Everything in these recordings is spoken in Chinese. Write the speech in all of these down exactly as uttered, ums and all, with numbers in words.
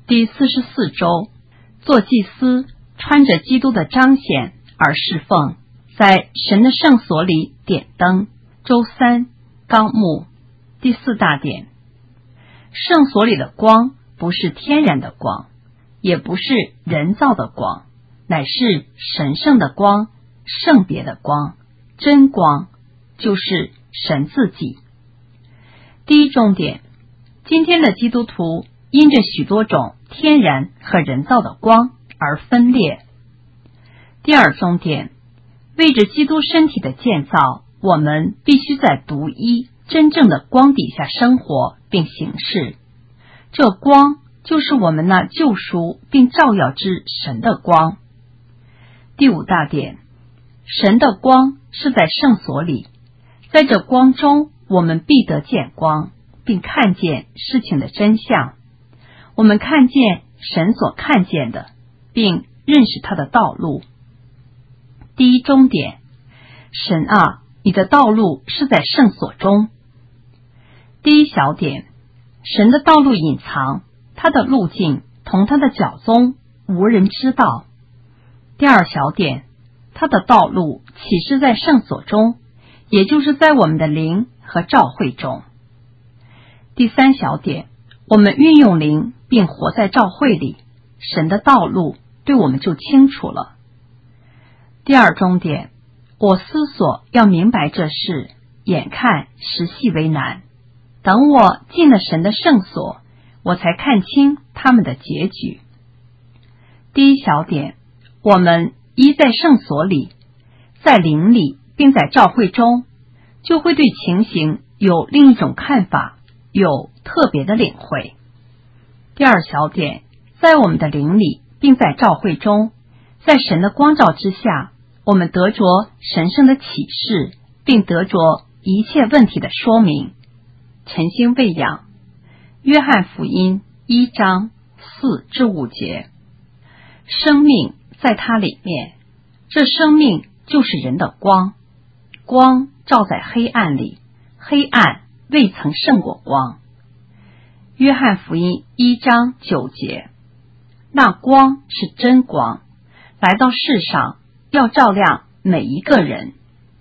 第四十四周，做祭司，穿着基督的彰显而侍奉，在神的圣所里点灯。周三，纲目。第四大点，圣所里的光不是天然的光，也不是人造的光，乃是神圣的光，圣别的光，真光，就是神自己。第一重点，今天的基督徒因着许多种天然和人造的光而分裂。第二重点，为着基督身体的建造，我们必须在独一真正的光底下生活并行事。这光就是我们那救赎并照耀之神的光。第五大点，神的光是在圣所里，在这光中我们必得见光，并看见事情的真相。我们看见神所看见的，并认识他的道路。第一终点，神啊，你的道路是在圣所中。第一小点，神的道路隐藏，他的路径同他的脚踪无人知道。第二小点，他的道路启示在圣所中，也就是在我们的灵和召会中。第三小点，我们运用灵并活在召会里，神的道路对我们就清楚了。第二终点，我思索要明白这事，眼看实系为难。等我进了神的圣所，我才看清他们的结局。第一小点，我们依在圣所里，在灵里，并在召会中，就会对情形有另一种看法，有特别的领会。第二小点，在我们的灵里，并在召会中，在神的光照之下，我们得着神圣的启示，并得着一切问题的说明。晨星喂养，约翰福音一章四至五节。生命在它里面，这生命就是人的光，光照在黑暗里，黑暗未曾胜过光。约翰福音一章九节，那光是真光，来到世上要照亮每一个人。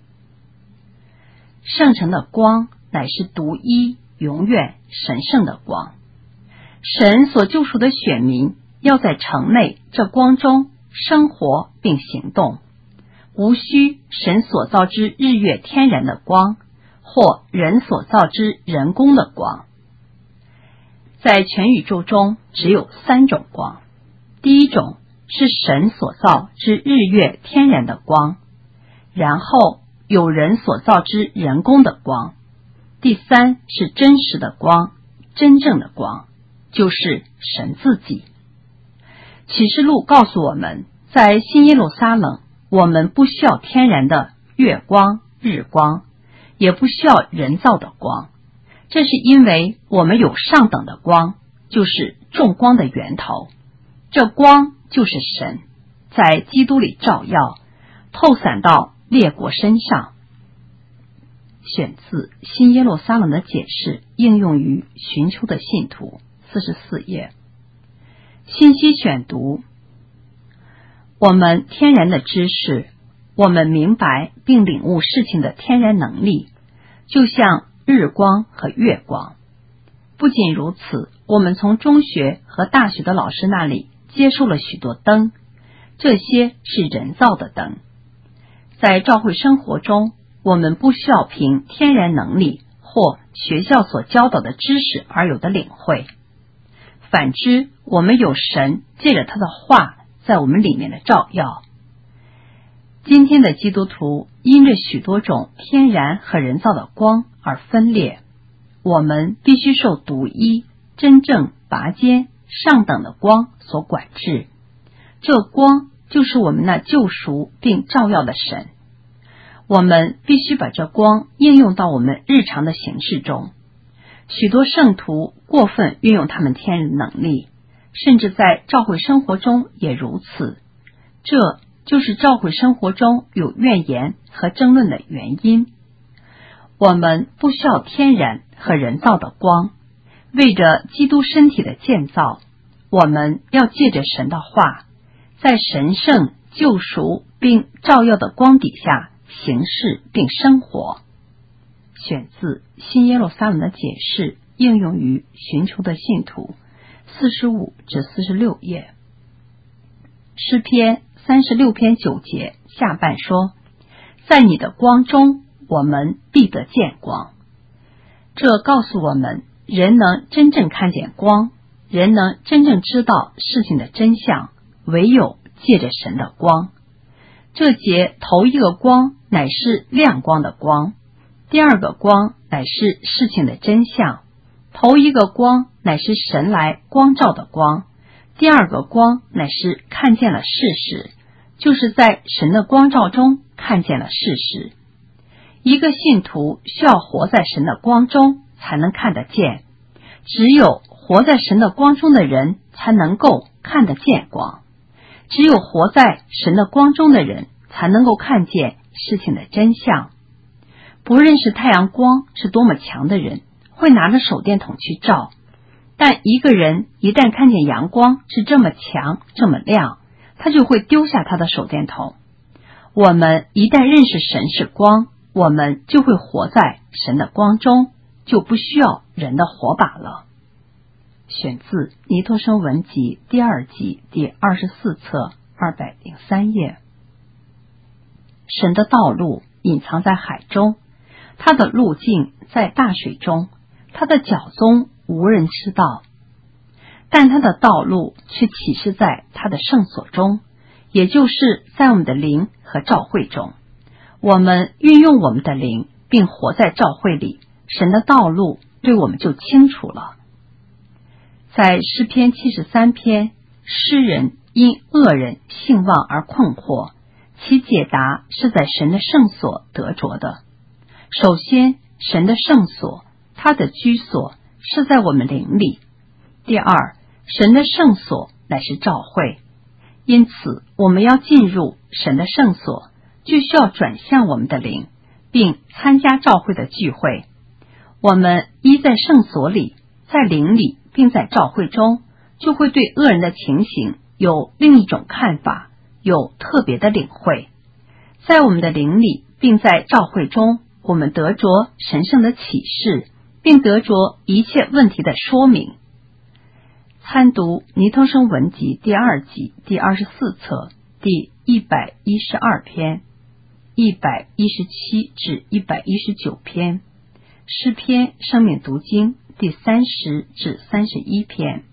圣城的光乃是独一永远神圣的光，神所救赎的选民要在城内这光中生活并行动，无需神所造之日月天然的光，或人所造之人工的光。在全宇宙中只有三种光，第一种是神所造之日月天然的光，然后有人所造之人工的光，第三是真实的光，真正的光，就是神自己。启示录告诉我们，在新耶路撒冷，我们不需要天然的月光、日光，也不需要人造的光，这是因为我们有上等的光，就是众光的源头。这光就是神，在基督里照耀，透散到列国身上。选自新耶路撒冷的解释，应用于寻求的信徒，四十四页。信息选读，我们天然的知识，我们明白并领悟事情的天然能力，就像日光和月光。不仅如此，我们从中学和大学的老师那里接受了许多灯，这些是人造的灯。在教会生活中，我们不需要凭天然能力或学校所教导的知识而有的领会，反之，我们有神借着他的话在我们里面的照耀。今天的基督徒因着许多种天然和人造的光而分裂，我们必须受独一真正拔尖上等的光所管制，这光就是我们那救赎并照耀的神。我们必须把这光应用到我们日常的形式中。许多圣徒过分运用他们天然能力，甚至在教会生活中也如此，这就是教会生活中有怨言和争论的原因。我们不需要天然和人造的光，为着基督身体的建造， 我们要借着神的话，在神圣、救赎并照耀的光底下行事并生活。选自新耶路撒冷的解释，应用于寻求的信徒，四十五至四十六页。诗篇三十六篇九节下半说，在你的光中，我们必得见光。这告诉我们，人能真正看见光，人能真正知道事情的真相，唯有借着神的光。这节头一个光乃是亮光的光，第二个光乃是事情的真相。头一个光乃是神来光照的光，第二个光乃是看见了事实，就是在神的光照中看见了事实。一个信徒需要活在神的光中才能看得见，只有活在神的光中的人才能够看得见光，只有活在神的光中的人才能够看见事情的真相。不认识太阳光是多么强的人会拿着手电筒去照，但一个人一旦看见阳光是这么强这么亮，他就会丢下他的手电筒。我们一旦认识神是光，我们就会活在神的光中，就不需要人的火把了。选自尼托生文集第二集第二十四册二百零三页。神的道路隐藏在海中，他的路径在大水中，他的脚踪无人知道，但他的道路却启示在他的圣所中，也就是在我们的灵和召会中。我们运用我们的灵并活在召会里，神的道路对我们就清楚了。在诗篇七十三篇，诗人因恶人兴旺而困惑，其解答是在神的圣所得着的。首先，神的圣所，他的居所是在我们灵里。第二，神的圣所乃是召会，因此我们要进入神的圣所，就需要转向我们的灵，并参加召会的聚会。我们依在圣所里，在灵里，并在召会中，就会对恶人的情形有另一种看法，有特别的领会。在我们的灵里，并在召会中，我们得着神圣的启示，并得着一切问题的说明。参读尼托生文集第二集第二十四册第一百一十二篇、一百一十七至一百一十九篇，诗篇生命读经第三十至三十一篇。